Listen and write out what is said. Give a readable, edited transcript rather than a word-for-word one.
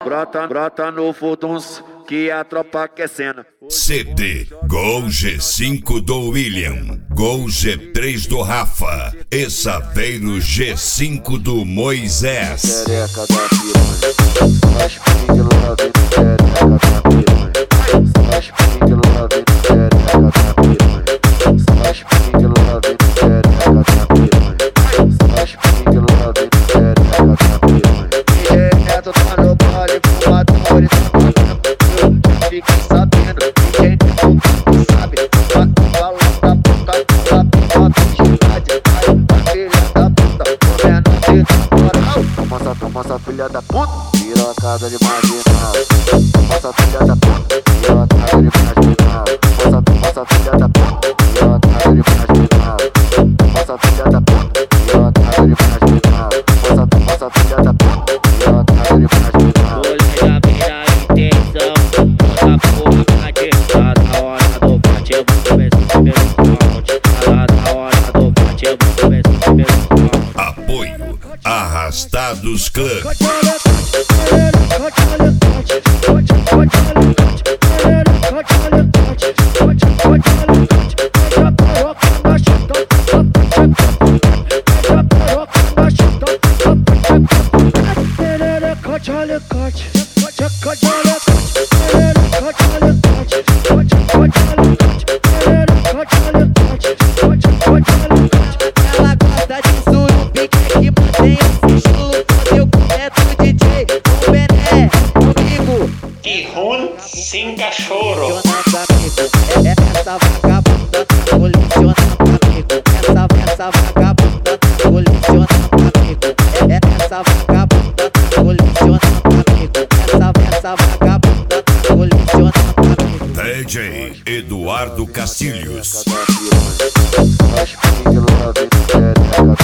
brota no Futuns que a tropa aquecendo. CD Gol G5 do William, Gol G3 do Rafa e Saveiro G5 do Moisés. Xereca da piranha, faz pique lá dentro, xereca da piranha, faz pique lá dentro, xereca da piranha, faz pique lá dentro, xereca da piranha, faz pique lá dentro, xereca da piranha. Direto tá no baile, fumadores tá pagando, fiquem sabendo, quem não sabe, fala da puta, da piedade, da filha da puta, comendo de moral. Toma essa filha da puta, pirocada de marginal. Toma essa filha da puta, pirocada de marginal. Toma essa filha da puta, pirocada de marginal. Toma essa filha da puta, pirocada de marginal. Toma essa filha da puta, pirocada de marginal. Colega, vira a intenção, essa porra bate. Tá na hora do bate, eu vou começar pelo front. Tá na hora do bate, eu vou começar pelo front. Apoio Arrastados Clã. Ela gosta de surubim que mantém esse estilo. Quando eu começo DJ com Bené comigo E ruim sem cachorro. essa vagabunda tá colecionando amigo. Essa vagabunda tá colecionando amigo. Essa vagabunda tá colecionando amigo. Essa vagabunda tá colecionando amigo. DJ Eduardo Castilhos. Faz pique lá dentro, xereca